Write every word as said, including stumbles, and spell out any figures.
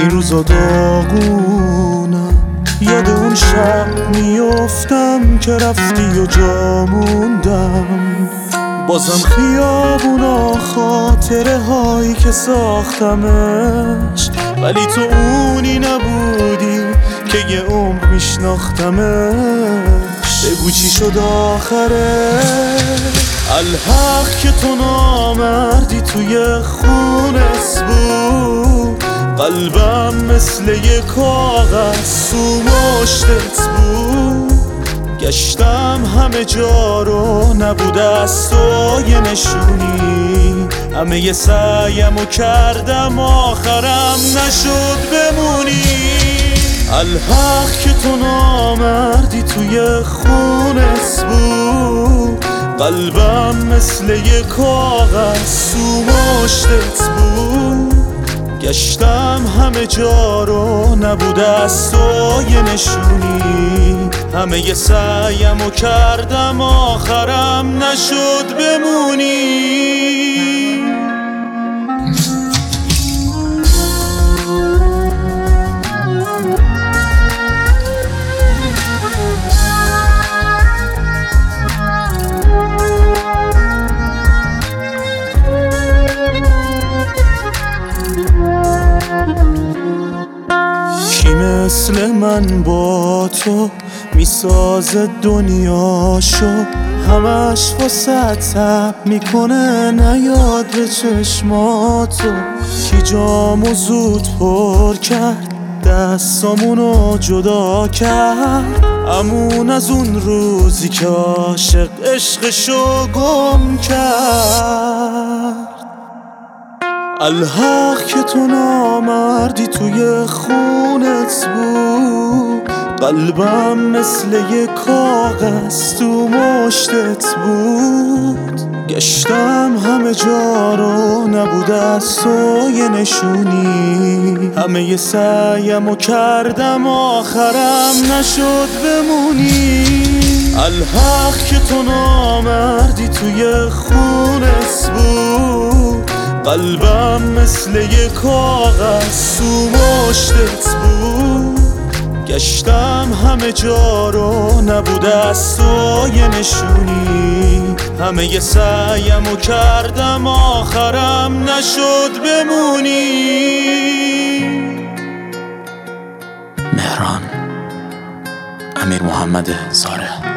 این روزا داغونم، یاد اون شب میافتم که رفتی و جا موندم. بازم خیابونا خاطره هایی که ساختمش، ولی تو اونی نبودی که یه عمر میشناختمش. بگو چی شد آخره الحق که تو نامردی توی خونت بود. قلبم مثل یه کاغذ تو مشتت بود. گشتم همه جا رو نبود از تو یه نشونی. همه یه سعیم کردم آخرم نشد بمونی. الحق که تو نامردی توی خونت بود. قلبم مثل یه کاغذ تو مشتت بود. گشتم همه جا رو نبود از تو یه نشونی. همه یه سعیم کردم آخرم نشد بمونی. کی مثل من با تو میسازه دنیاشو، همش واسه تب میکنه نیاد به چشماتو. کی جامو زود پر کرد دستامونو جدا کرد، امون از اون روزی که عاشق عشقشو گم کرد. الحق که تو نامردی توی خونت بود. قلبم مثل یه کاغذ تو مشتت بود. گشتم همه جا رو نبود از تو یه نشونی. همه یه سعیم کردم آخرم نشد بمونی. الحق که تو نامردی توی خونت بود. قلبم مثل یه کاغذ تو مشتت بود. گشتم همه جا رو نبود از تو یه نشونی. همه یه سعیم کردم آخرم نشد بمونی. مهران امیر محمد زاره.